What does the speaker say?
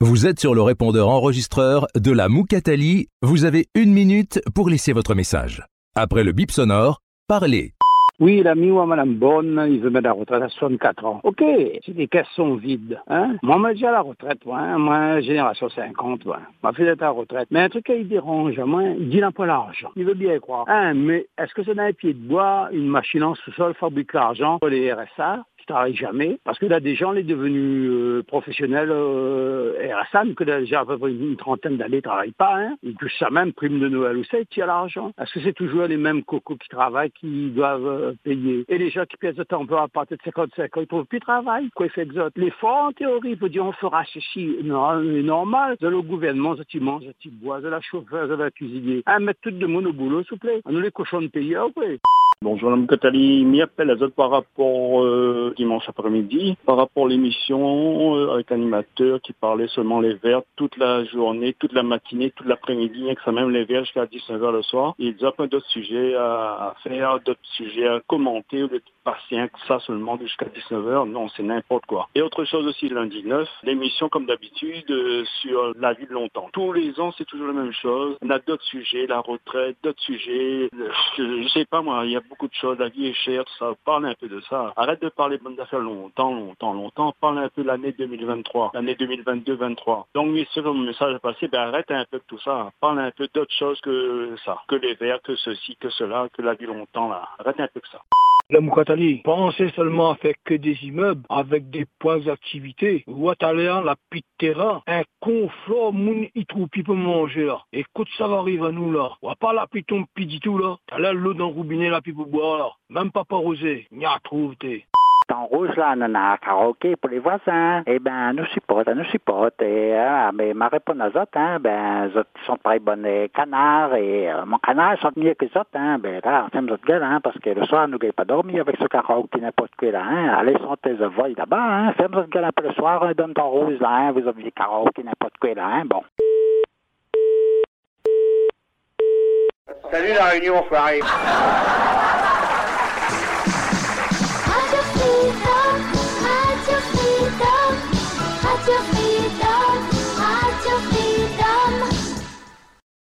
Vous êtes sur le répondeur enregistreur de la Moukatali. Vous avez 1 minute pour laisser votre message. Après le bip sonore, parlez. Oui, l'ami ou madame Bonne, il veut mettre la retraite à 64 ans. Ok, c'est des caisses sont vides. Hein? Moi, je déjà à la retraite, moi, génération 50, m'a fait d'être à la retraite. Mais un truc qui dérange, moi, il n'a pas l'argent. Il veut bien croire. Hein, mais est-ce que c'est dans les pieds de bois, une machine en sous-sol fabrique l'argent pour les RSA? Qui travaillent jamais, parce que là, des gens, les devenus professionnels RSA, que déjà à peu près une trentaine d'années, ne travaillent pas, hein. Ils touchent ça même, prime de Noël ou ça, ils tirent l'argent. Est-ce que c'est toujours les mêmes cocos qui travaillent, qui doivent payer? Et les gens qui piècent de temps à partir de 55 ans, ils ne trouvent plus de travail. Quoi, ils font exote. L'effort, en théorie, il faut dire, on fera ceci. Non, normal. De le gouvernement, ils mangent, ils boivent, de la chauffeur, de la cuisinier. Hein, mettre tout le monde au boulot, s'il vous plaît. Nous, les cochons de pays, oui. Bonjour Mme Moukatali, m'y appelle à par rapport dimanche après-midi, par rapport à l'émission avec l'animateur qui parlait seulement les verts toute la journée, toute la matinée, toute l'après-midi, et que ça même les verts jusqu'à 19h le soir. Il y a plein d'autres sujets à faire, d'autres sujets à commenter, au lieu de passer ça seulement jusqu'à 19h. Non, c'est n'importe quoi. Et autre chose aussi, lundi 9, l'émission comme d'habitude sur la vie de longtemps. Tous les ans, c'est toujours la même chose. On a d'autres sujets, la retraite, d'autres sujets. Je sais pas moi, il y a beaucoup de choses, la vie est chère, tout ça. Parle un peu de ça. Arrête de parler de bonnes affaires longtemps. Parle un peu de l'année 2023, l'année 2022-23. Donc, messieurs, mon message est passé, arrête un peu de tout ça. Parle un peu d'autre chose que ça. Que les verts, que ceci, que cela, que la vie longtemps, là. Arrête un peu que ça. La Moukatali, pensez seulement à faire que des immeubles avec des points d'activité. Ouattaléan, la pite terrain, un confort, moun y trouve peut manger là. Écoute, ça va arriver à nous là. On va pas la piton pidi tout là. T'as là l'eau dans le robinet là, puis pour boire là. Même pas rosé. N'y a trouvé t'es. En rouge, là, on a un karaoké pour les voisins. Eh ben, nous supporte. Et, mais ma réponse aux autres, les autres sont pas bonnes canards. Et mon canard, ils sont mieux que les autres, Ben, là, on aime notre gueule, parce que le soir, nous n'avons pas dormi avec ce karaoké n'importe quoi, là, Allez, sont tes voix là-bas, Ferme notre gueule un peu le soir, donne ton rouge, là, Vous avez karaoké n'importe quoi, là, Bon. Salut la réunion, enfoiré.